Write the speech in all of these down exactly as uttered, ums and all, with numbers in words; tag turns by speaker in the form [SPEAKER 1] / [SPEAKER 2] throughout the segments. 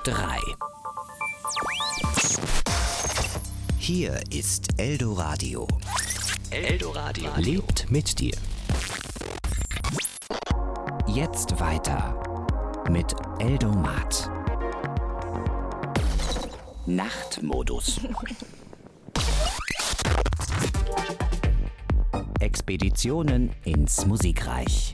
[SPEAKER 1] drei. Hier ist Eldoradio. Eldoradio lebt mit dir. Jetzt weiter mit Eldomat. Nachtmodus. Expeditionen ins Musikreich.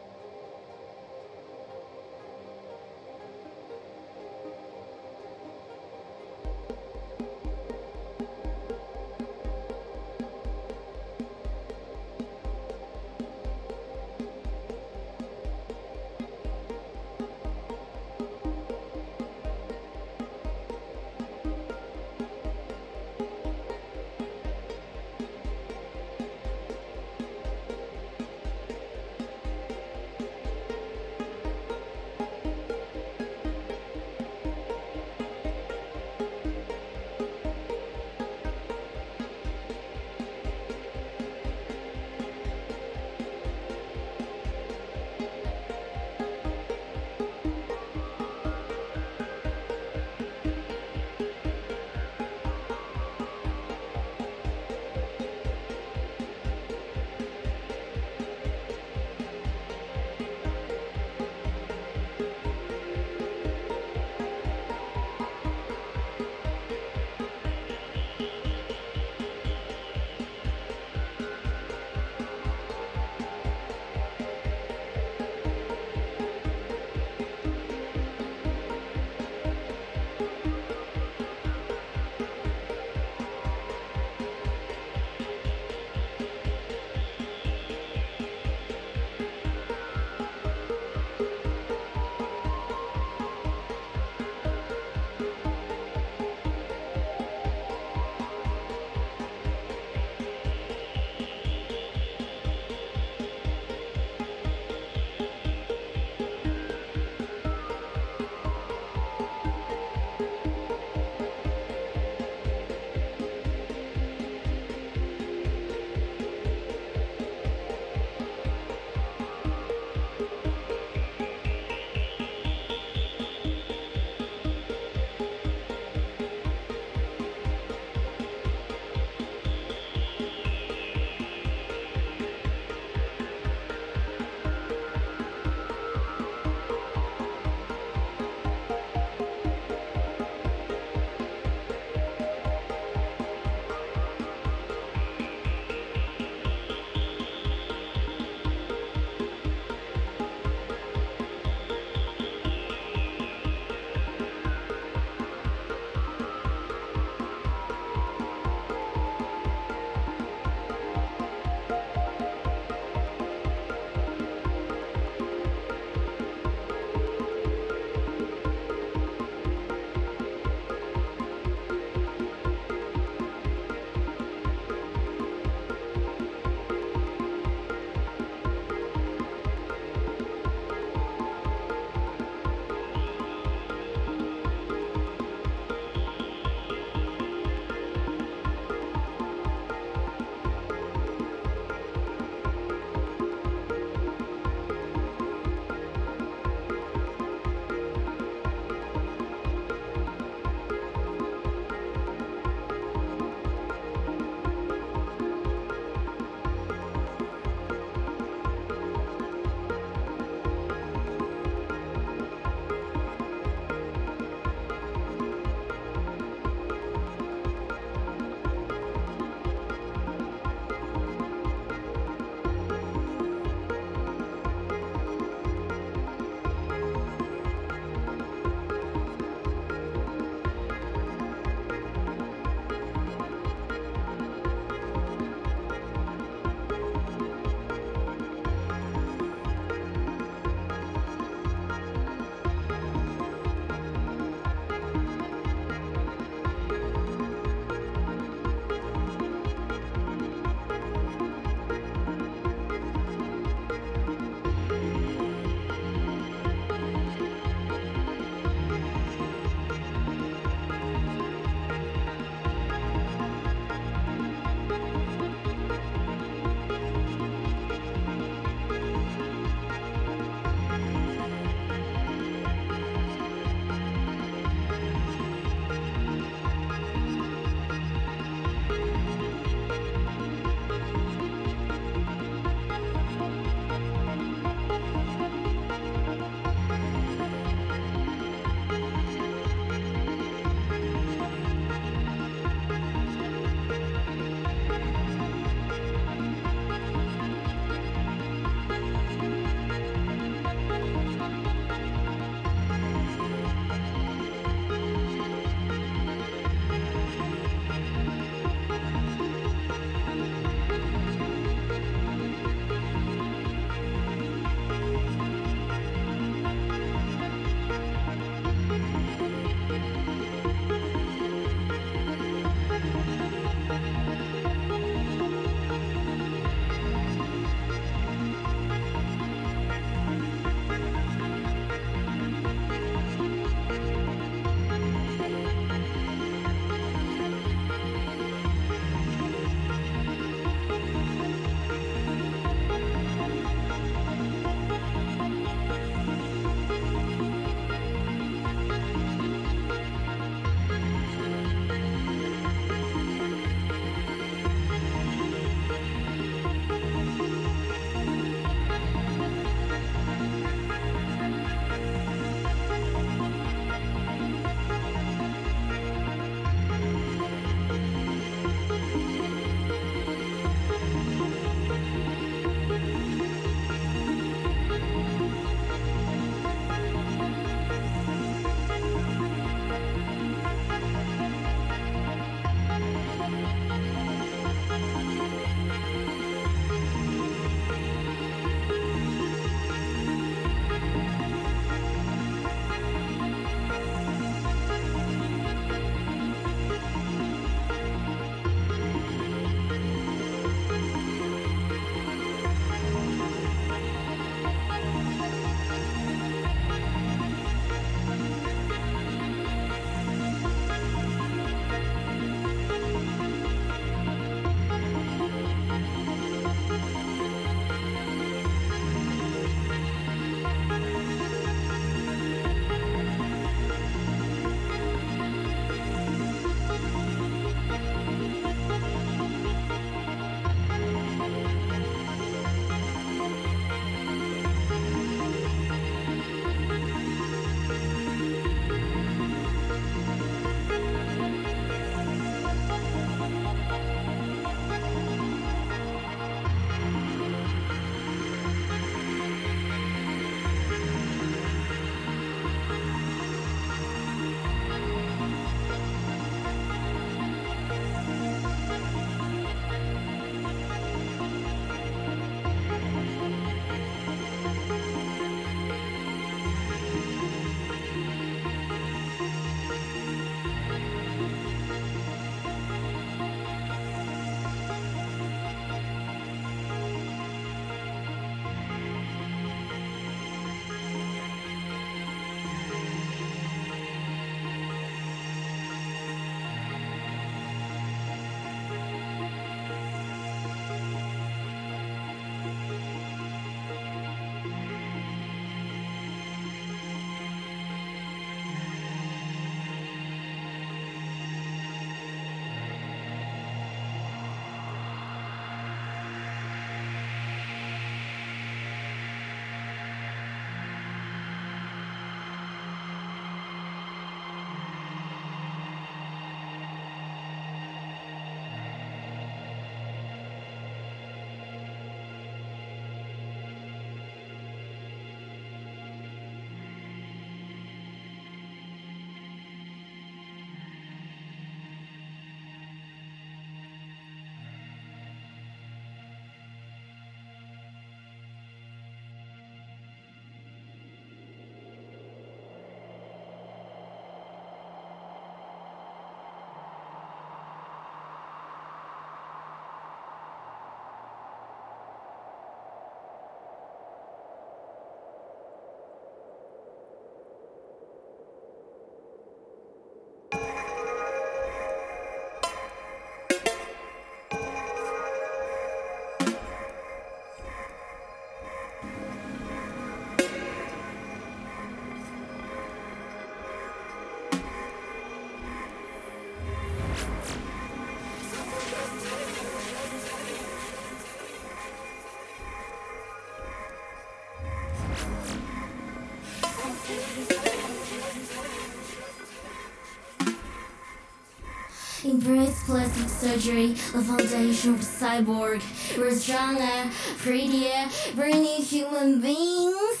[SPEAKER 2] Embrace plastic surgery, the foundation of cyborg. We're stronger, prettier, brand-new human beings.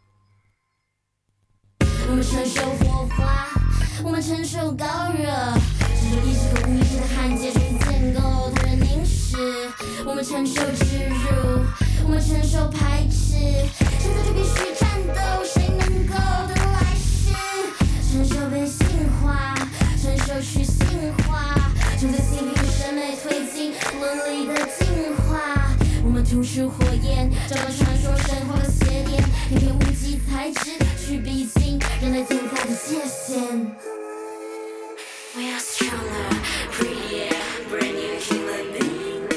[SPEAKER 2] 我们承受火花，我们承受高热，承受意识和无意识的焊接，终于建构他人凝视。我们承受植入，我们承受排斥，现在就必须战斗，谁能够得来世？承受被性化，承受去性化，承受性与审美推进伦理的进化。我们吐出火焰，找到传说神话的邪典，偏偏无机材质去逼近人类存在的界限。We are stronger, prettier, brand new human beings.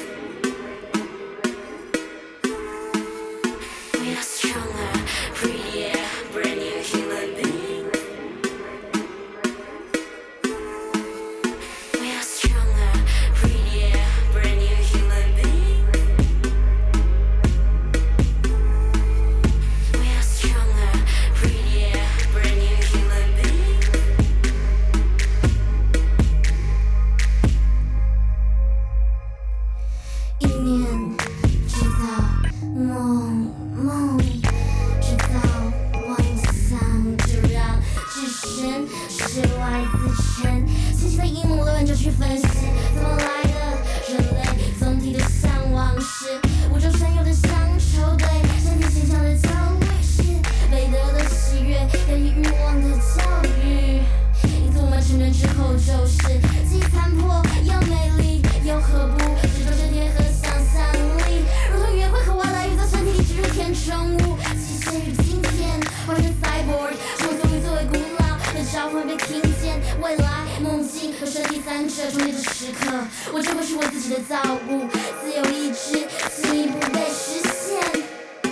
[SPEAKER 2] We are stronger, prettier, brand new human beings. We are stronger, prettier, brand new human beings. We are stronger, prettier, brand new human beings. 一念制造梦，梦制造妄想，就让置身事外自全。细细的阴谋论就去分析，怎么来的人类总体的向往是宇宙深有的乡愁，对身体形象的焦虑是美德的喜悦，给予欲望的教育。因此我们成人之后就是既残破又美丽，又何不只重这贴合想象力，如同约会和瓦拉鱼在身体里植入填充物，机械与今天化身 cyborg， 创作力作为古老的召唤被听见，未来梦境和身体三者中间的时刻，我就会是我自己的造物，自由意志进一步被实现。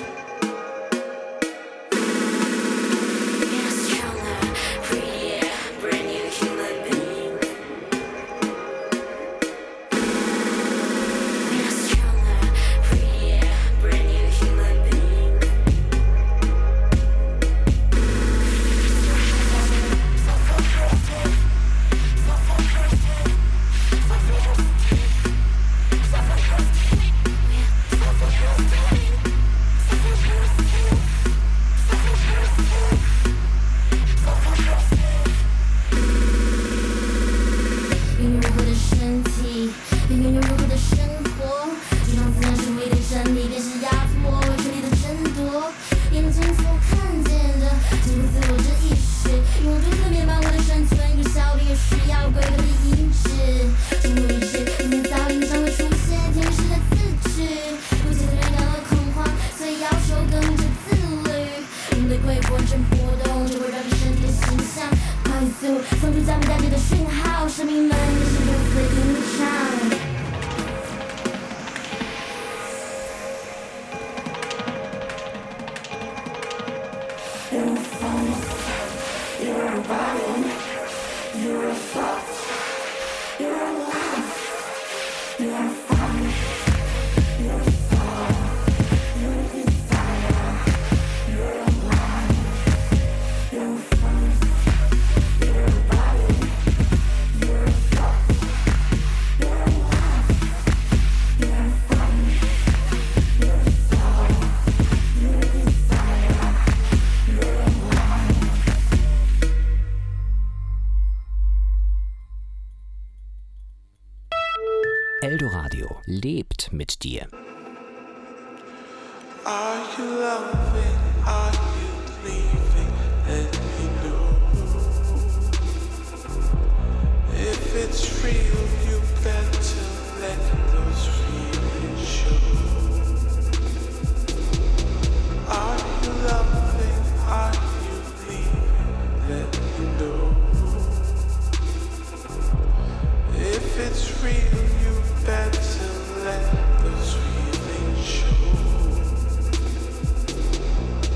[SPEAKER 2] 送出加不加给的讯号，生命们也是如此吟唱。You're a force, you're a body, you're a thought, you're a life, you're a fun, you're a soul, you're a desire, you're a life, you're a force, you're a body, you're a thought, you're a life, you're a fun, you're a soul, you're a desire, you're a life.
[SPEAKER 1] Eldoradio lebt mit dir.
[SPEAKER 3] Are you loving? Are you leaving? Let me know. If it's real, you better let those feelings show. Are you loving? Are you leaving? Let me know. If it's real, you better let those feelings show.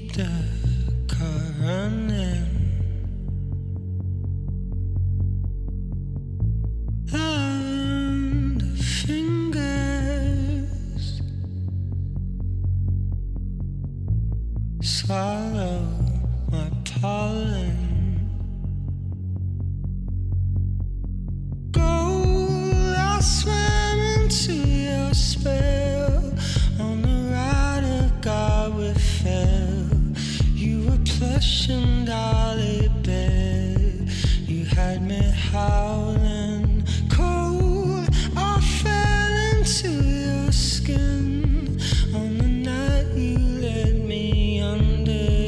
[SPEAKER 3] keep the car running. And the fingers swallow my pollen. Gold, I swam into your spell. On the ride of God we fell. You were plush and dolly bed. You had me howling cold. I fell into your skin. On the night you led me under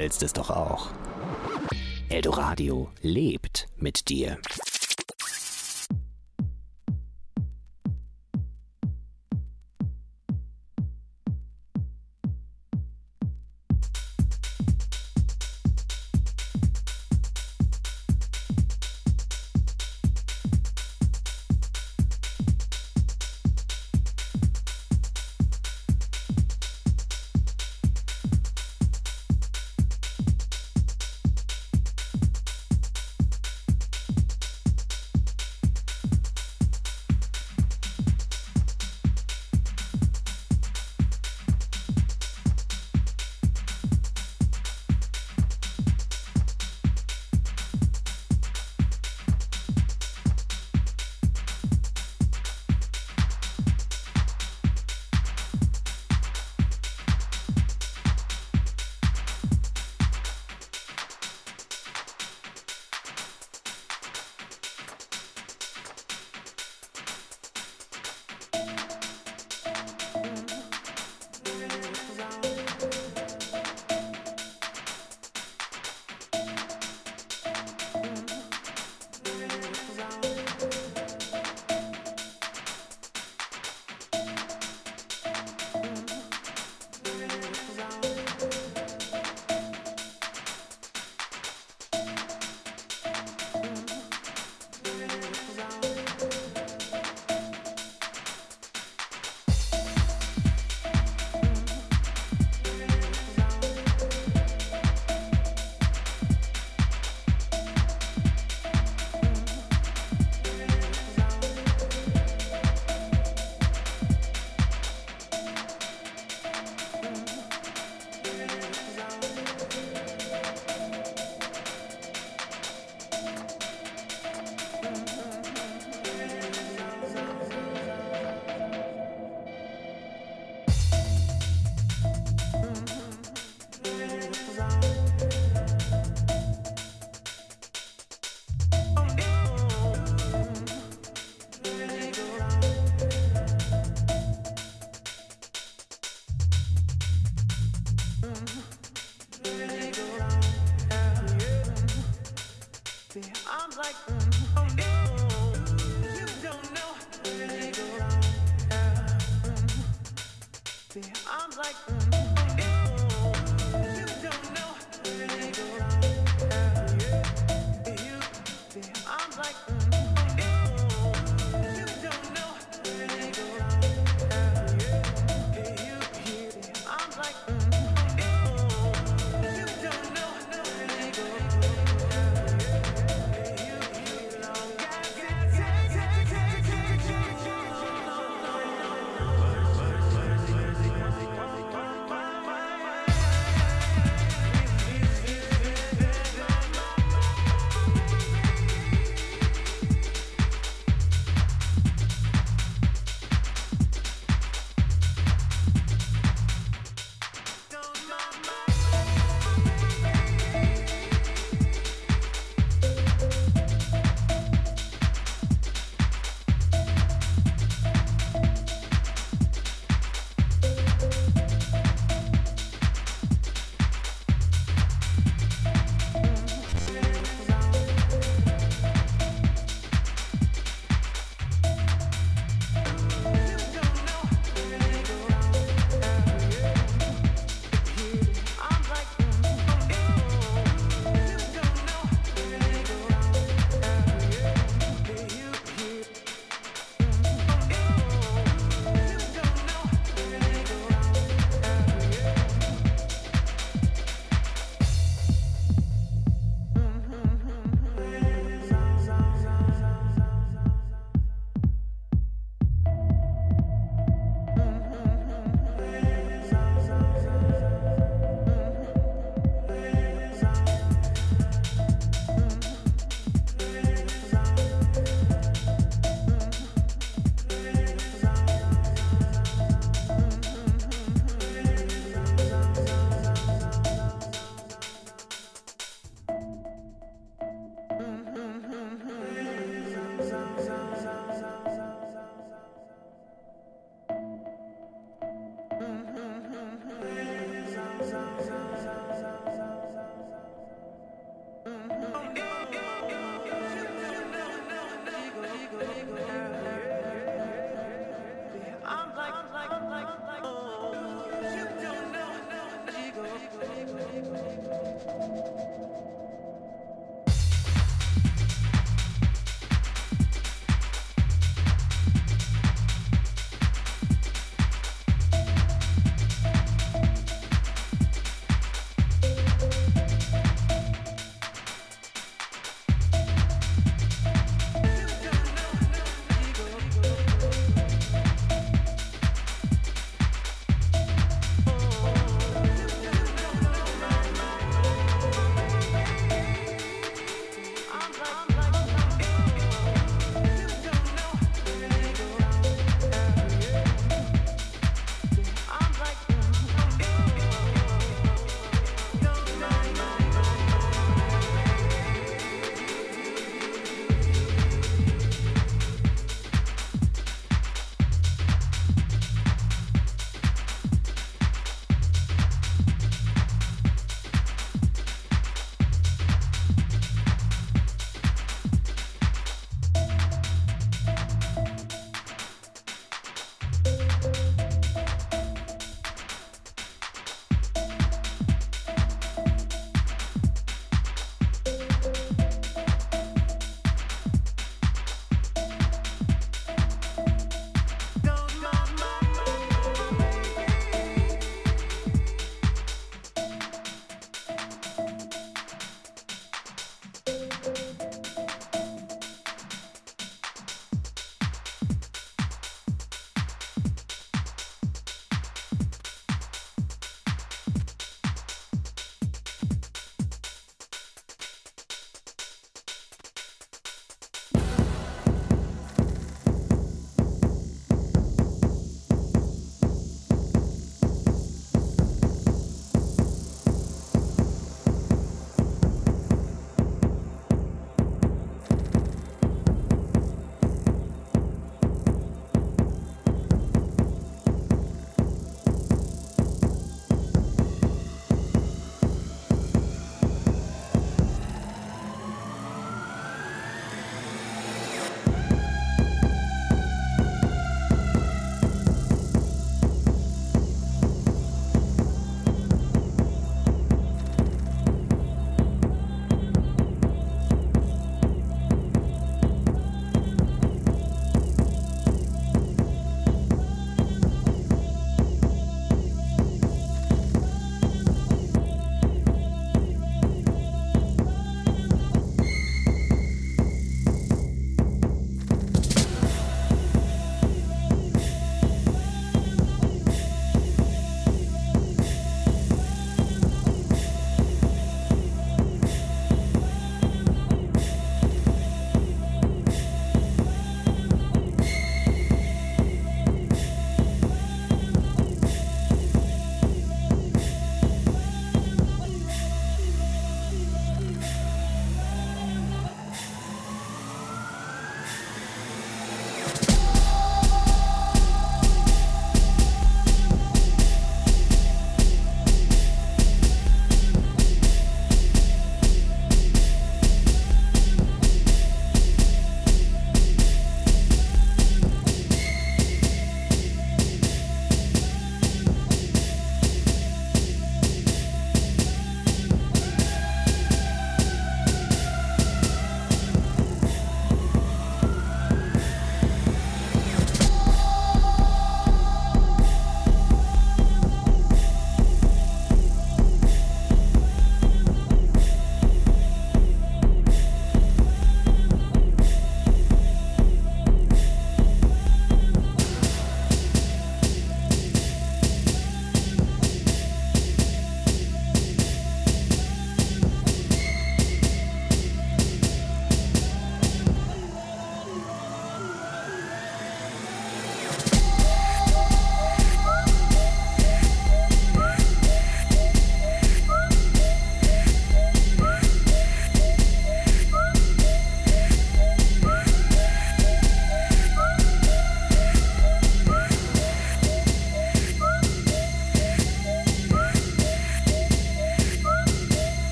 [SPEAKER 1] willst es doch auch. Eldoradio lebt mit dir.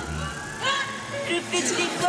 [SPEAKER 4] Repeat the go.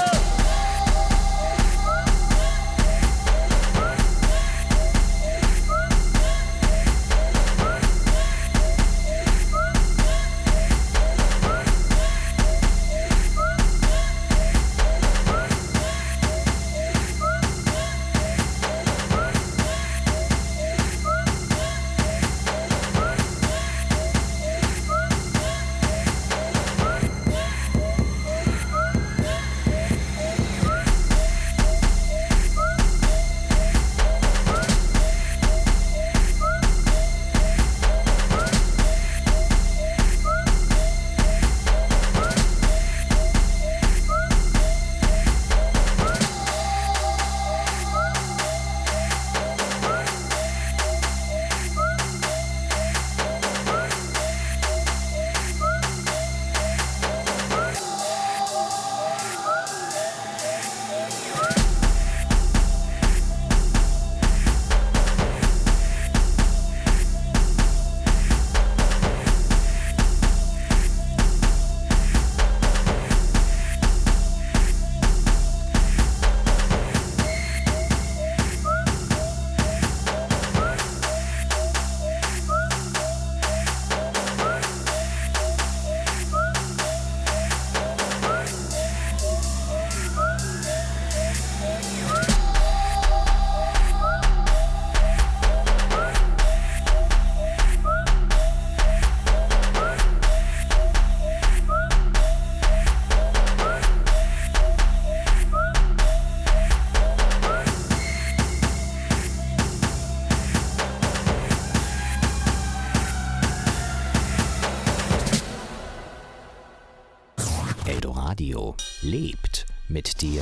[SPEAKER 1] Eldoradio lebt mit dir.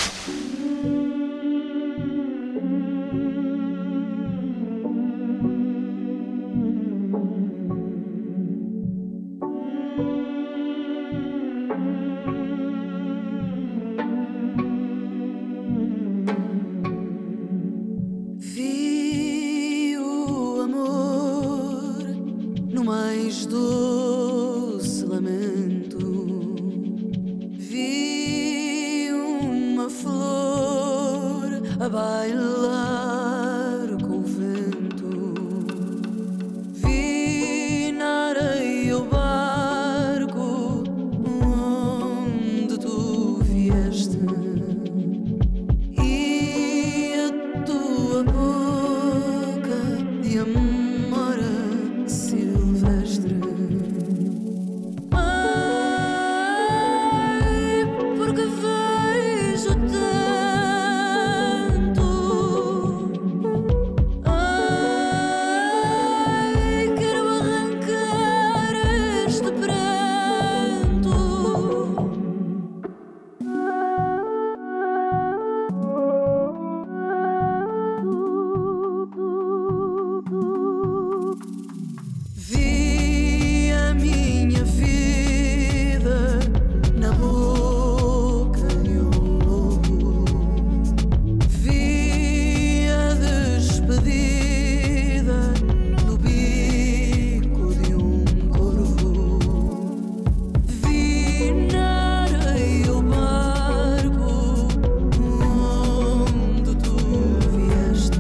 [SPEAKER 5] Vi o amor no mais doce lamento. Vi uma flor a bailar com o vento. Vi na areia o barco onde tu vieste. E a tua boca de amor silvestre. Vi a minha vida na boca de um lobo. Vi a despedida no bico de um corvo. Vi na areia o barco onde tu vieste.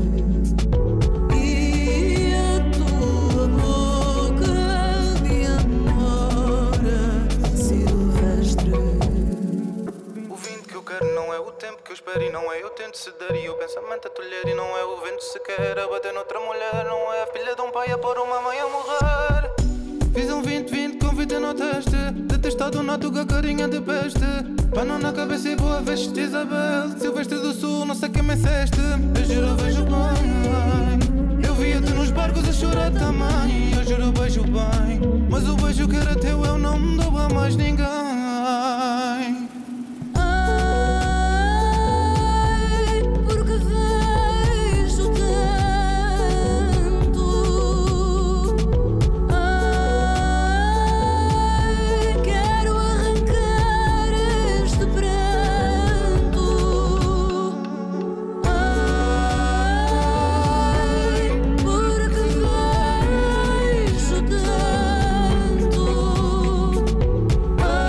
[SPEAKER 5] E a tua boca de amor silvestre.
[SPEAKER 6] O vinho que eu quero não é o tempo que eu espero e não é eu tento ceder e o pensamento a tolher e não é o vento sequer a bater noutra mulher, não é a filha de um pai a pôr uma mãe a morrer. Fiz um vinte vinte com vida no teste, detestado na tuga carinha de peste, pano na cabeça e boa veste Isabel, Silvestre do Sul, não sei quem me ceste. Eu juro vejo bem, eu via-te nos barcos a chorar também. Eu juro beijo bem, mas o beijo que era teu eu não me dou a mais ninguém.
[SPEAKER 5] Ai, porque vejo tanto. Ai, quero arrancar este pranto. Ai, porque vejo tanto. Ai,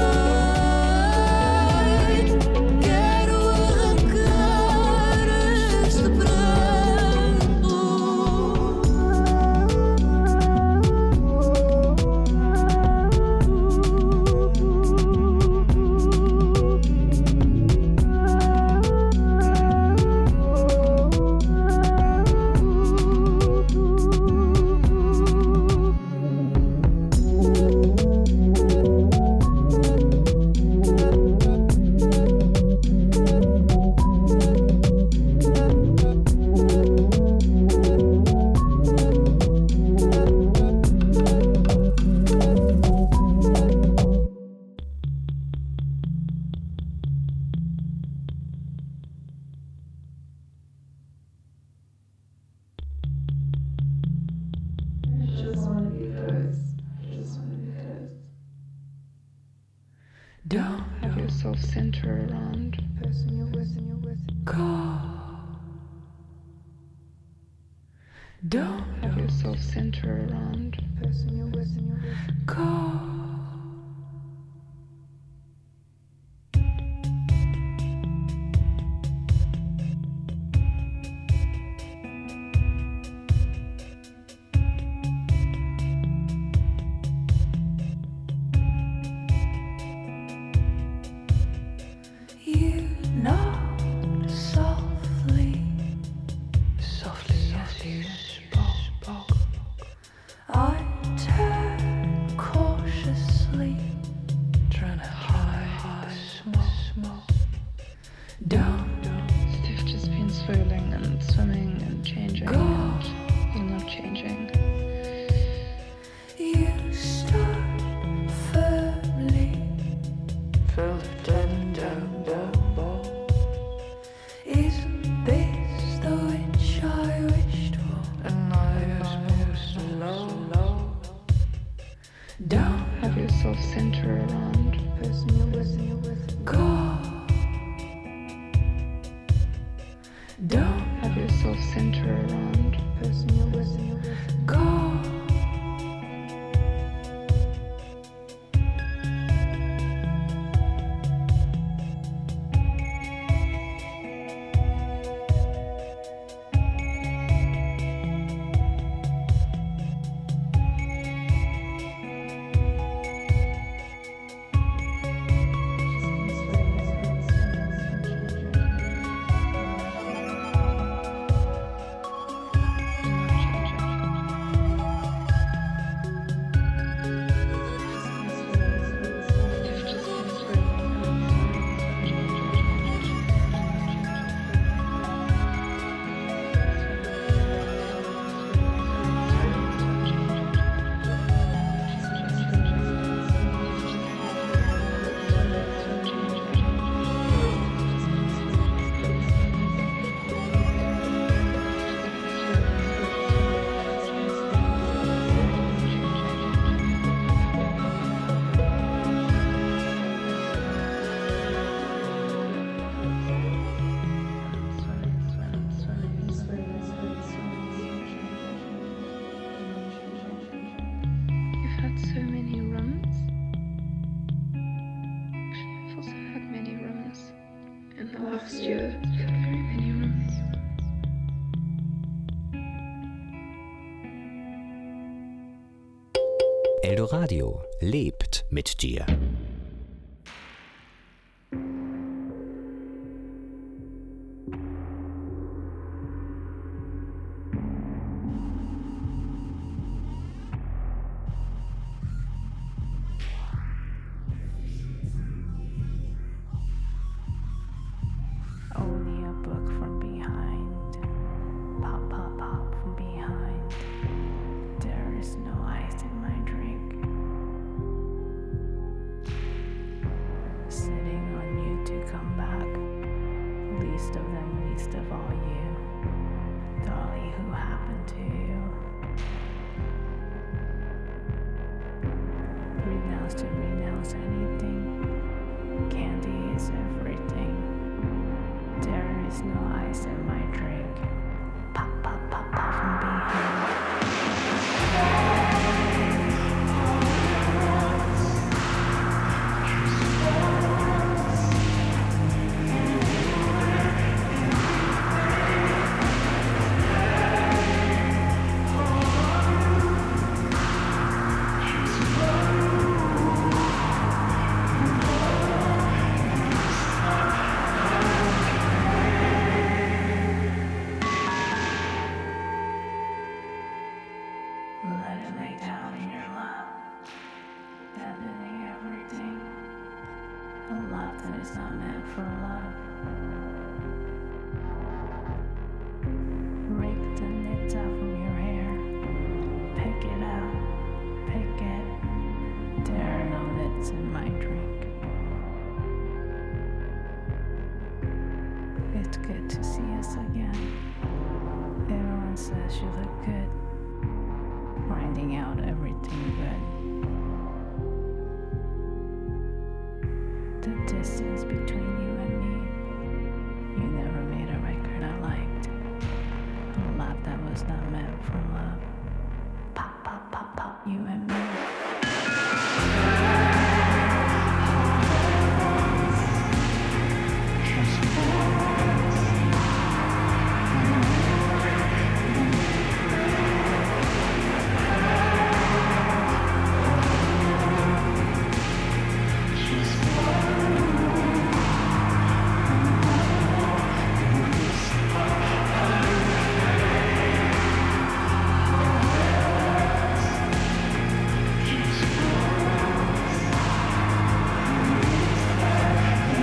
[SPEAKER 4] Don't have yourself center around the person you're with and you're with. Call. Don't have yourself center around the person you're with and you're with. Call.
[SPEAKER 1] Eldoradio lebt mit dir.
[SPEAKER 7] Only a book from behind, pop, pop, pop from behind. There is no ice in my drink. Sitting on you to come back. Least of them, least of all you. Dolly, who happened to you? Renounce to renounce anything. Candy is everything. There is no ice in my drink. Pop, pop, pop, pop from behind. Let it lay down in your lap, abandoning everything. A love that is not meant for love. Rake the knits out from your hair. Pick it out, pick it. There are no knits in my drink. It's good to see us again. Everyone says you look good. Grinding out everything good. distance between you